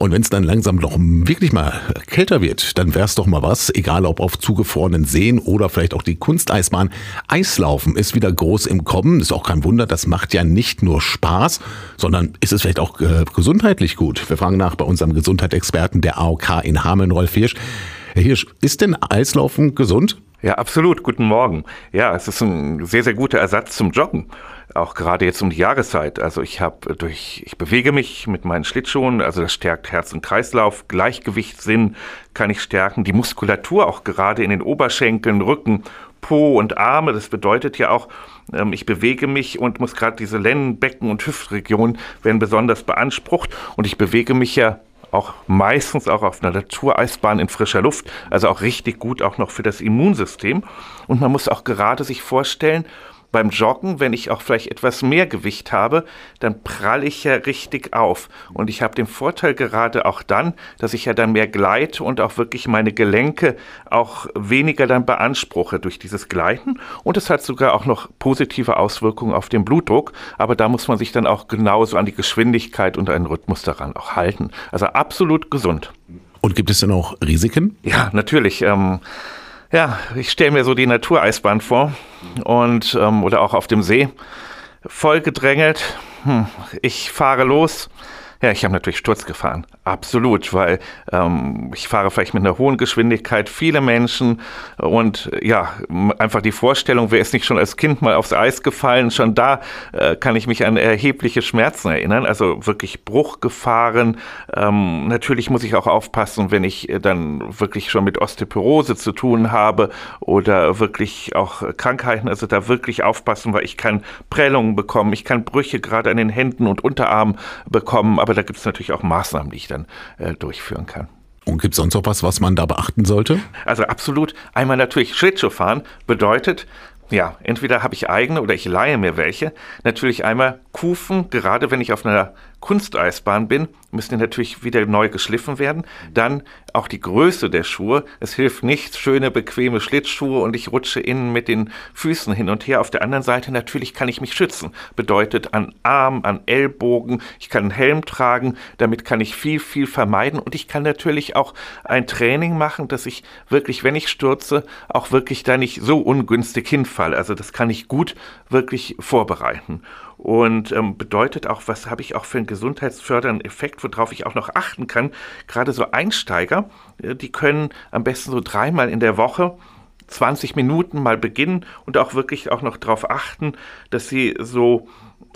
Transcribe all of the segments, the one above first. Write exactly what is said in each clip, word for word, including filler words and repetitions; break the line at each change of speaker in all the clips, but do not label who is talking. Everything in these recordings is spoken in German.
Und wenn es dann langsam noch wirklich mal kälter wird, dann wär's doch mal was, egal ob auf zugefrorenen Seen oder vielleicht auch die Kunsteisbahn. Eislaufen ist wieder groß im Kommen, ist auch kein Wunder, das macht ja nicht nur Spaß, sondern ist es vielleicht auch äh, gesundheitlich gut. Wir fragen nach bei unserem Gesundheitsexperten der A O K in Hameln, Rolf Hirsch. Herr Hirsch, ist denn Eislaufen gesund?
Ja, absolut. Guten Morgen. Ja, es ist ein sehr, sehr guter Ersatz zum Joggen. Auch gerade jetzt um die Jahreszeit. Also ich habe durch, ich bewege mich mit meinen Schlittschuhen, also das stärkt Herz- und Kreislauf, Gleichgewichtssinn kann ich stärken, die Muskulatur auch gerade in den Oberschenkeln, Rücken, Po und Arme. Das bedeutet ja auch, ich bewege mich und muss gerade diese Lennen-, Becken- und Hüftregionen werden besonders beansprucht. Und ich bewege mich ja auch meistens auch auf einer Natureisbahn in frischer Luft, also auch richtig gut auch noch für das Immunsystem. Und man muss auch gerade sich vorstellen, beim Joggen, wenn ich auch vielleicht etwas mehr Gewicht habe, dann pralle ich ja richtig auf. Und ich habe den Vorteil gerade auch dann, dass ich ja dann mehr gleite und auch wirklich meine Gelenke auch weniger dann beanspruche durch dieses Gleiten. Und es hat sogar auch noch positive Auswirkungen auf den Blutdruck. Aber da muss man sich dann auch genauso an die Geschwindigkeit und einen Rhythmus daran auch halten. Also absolut gesund.
Und gibt es denn auch Risiken?
Ja, natürlich. Ähm, Ja, ich stelle mir so die Natureisbahn vor und ähm, oder auch auf dem See, voll gedrängelt. Hm, ich fahre los. Ja, ich habe natürlich Sturz gefahren, absolut, weil ähm, ich fahre vielleicht mit einer hohen Geschwindigkeit, viele Menschen und ja, einfach die Vorstellung, wer ist nicht schon als Kind mal aufs Eis gefallen, schon da äh, kann ich mich an erhebliche Schmerzen erinnern, also wirklich Bruchgefahren. Ähm, natürlich muss ich auch aufpassen, wenn ich dann wirklich schon mit Osteoporose zu tun habe oder wirklich auch Krankheiten, also da wirklich aufpassen, weil ich kann Prellungen bekommen, ich kann Brüche gerade an den Händen und Unterarmen bekommen, aber da gibt es natürlich auch Maßnahmen, die ich dann äh, durchführen kann.
Und gibt es sonst noch was, was man da beachten sollte?
Also absolut. Einmal natürlich Schlittschuh fahren bedeutet, ja, entweder habe ich eigene oder ich leihe mir welche. Natürlich einmal Kufen, gerade wenn ich auf einer Kunsteisbahn bin, müssen die natürlich wieder neu geschliffen werden. Dann auch die Größe der Schuhe. Es hilft nichts, schöne, bequeme Schlittschuhe und ich rutsche innen mit den Füßen hin und her. Auf der anderen Seite natürlich kann ich mich schützen. Bedeutet an Arm, an Ellbogen. Ich kann einen Helm tragen. Damit kann ich viel, viel vermeiden. Und ich kann natürlich auch ein Training machen, dass ich wirklich, wenn ich stürze, auch wirklich da nicht so ungünstig hinfalle. Also das kann ich gut wirklich vorbereiten. Und ähm, bedeutet auch, was habe ich auch für einen gesundheitsfördernden Effekt, worauf ich auch noch achten kann. Gerade so Einsteiger, äh, die können am besten so dreimal in der Woche zwanzig Minuten mal beginnen und auch wirklich auch noch darauf achten, dass sie so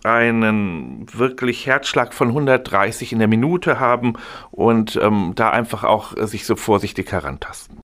einen wirklich Herzschlag von hundertdreißig in der Minute haben und ähm, da einfach auch äh, sich so vorsichtig herantasten.